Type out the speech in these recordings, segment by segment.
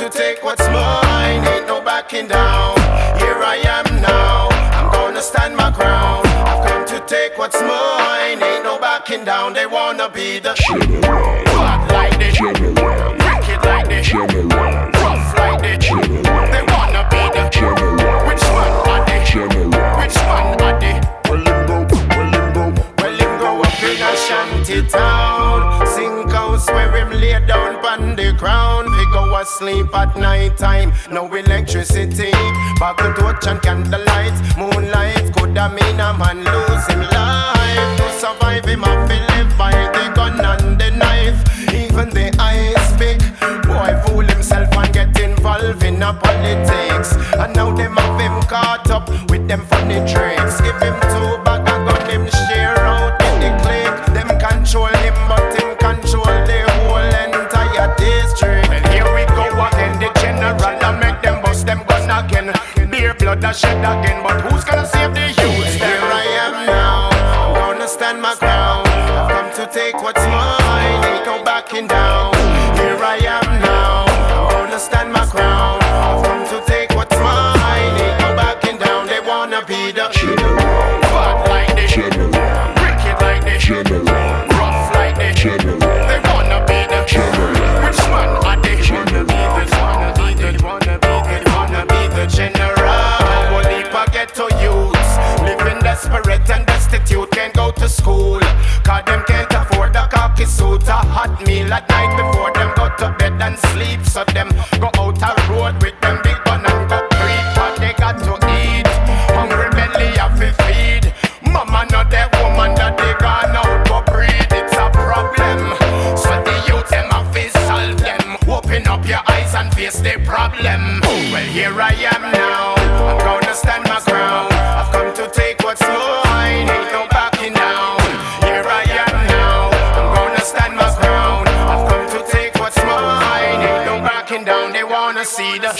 to take what's mine, ain't no backing down. Here I am now, I'm gonna stand my ground. I've come to take what's mine, ain't no backing down. They wanna be the bad like this, wicked like this, rough like this. They wanna be the which one are they? Which one are they? Well him grow up in a shanty town, sink house where him lay down on the ground. We go asleep at night time, no electricity. Back to torch and candlelight, moonlight could have mean a man lose him life. To survive him have to live by the gun and the knife. Even the ice pick, boy fool himself and get involved in a politics. And now them have him caught up with them funny tricks. Give him 2 bag and gun him share out in the clique. Them control him but him control the whole entire district. And here we go again, the general and make them bust them gun again. Beer blood a shed again, but who's gonna save the youth? Here I am now, I'm gonna stand my ground. I've come to take what's mine, ain't no backing down. Here I am now, I'm gonna stand my ground. I've come to take what's mine, ain't no backing down. They wanna be the bad like this, wicked like this, rough like this. They wanna be the which one are they? Wanna be the general. Only forget to use, living desperate and destitute, can't go to school. Cause them can't afford a khaki suit, a hot meal at night before them go to bed and sleep. So them go out a road with them big gun and go creep. But they got to eat, hungry belly have to feed. Mama not that woman that they gone out go breed. It's a problem, so the youth them have to solve them. Open up your eyes and face the problem. Well here I am now, I'm gonna stand my ground. I've come to take what's mine, ain't no backing down. Here I am now, I'm gonna stand my ground. I've come to take what's mine, ain't no backing down. They wanna see the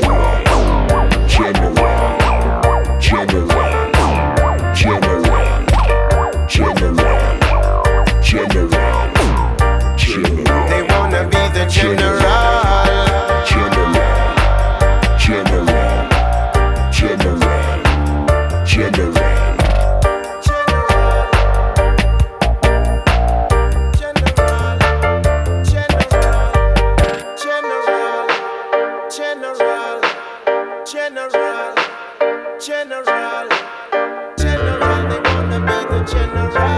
they wanna be the general. General, they wanna be the general.